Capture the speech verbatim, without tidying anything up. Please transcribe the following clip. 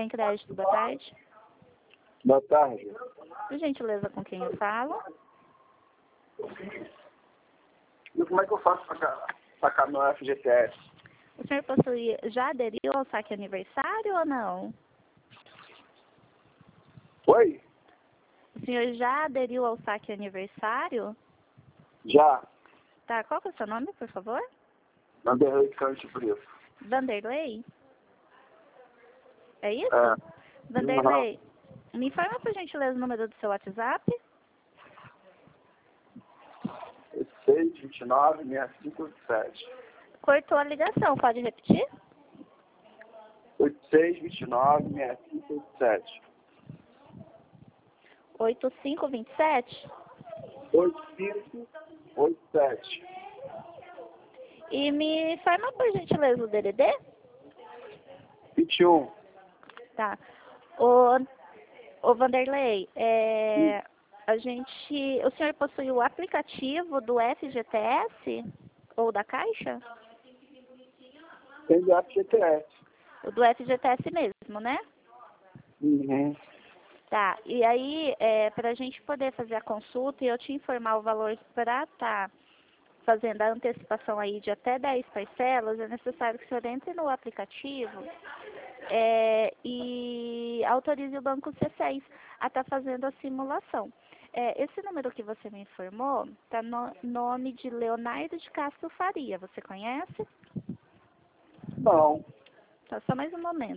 Tem crédito, boa tarde. Boa tarde. Por gentileza, com quem eu falo? E como é que eu faço para sacar meu F G T S? O senhor possui, já aderiu ao saque aniversário ou não? Oi? O senhor já aderiu ao saque aniversário? Já. Tá, qual que é o seu nome, por favor? Vanderlei Cante Preto. Vanderlei? É isso? É. Vanderlei, me informa, por gentileza, o número do seu WhatsApp? seis vinte e nove, sessenta e cinco, oitenta e sete. Cortou a ligação, pode repetir? oitenta e seis, vinte e nove, sessenta e cinco, oitenta e sete. oito cinco dois sete? oitenta e cinco, oitenta e sete. E me informa, por gentileza, o D D D? vinte e um. Tá. O, o Vanderlei, é, a gente, o senhor possui o aplicativo do F G T S ou da Caixa? Tem do F G T S. O do F G T S mesmo, né? Uhum. Tá. E aí, é, para a gente poder fazer a consulta e eu te informar o valor para estar fazendo a antecipação aí de até dez parcelas, é necessário que o senhor entre no aplicativo é, e autorize o Banco C seis a estar fazendo a simulação. É, esse número que você me informou está no nome de Leonardo de Castro Faria. Você conhece? Não. Tá, só mais um momento.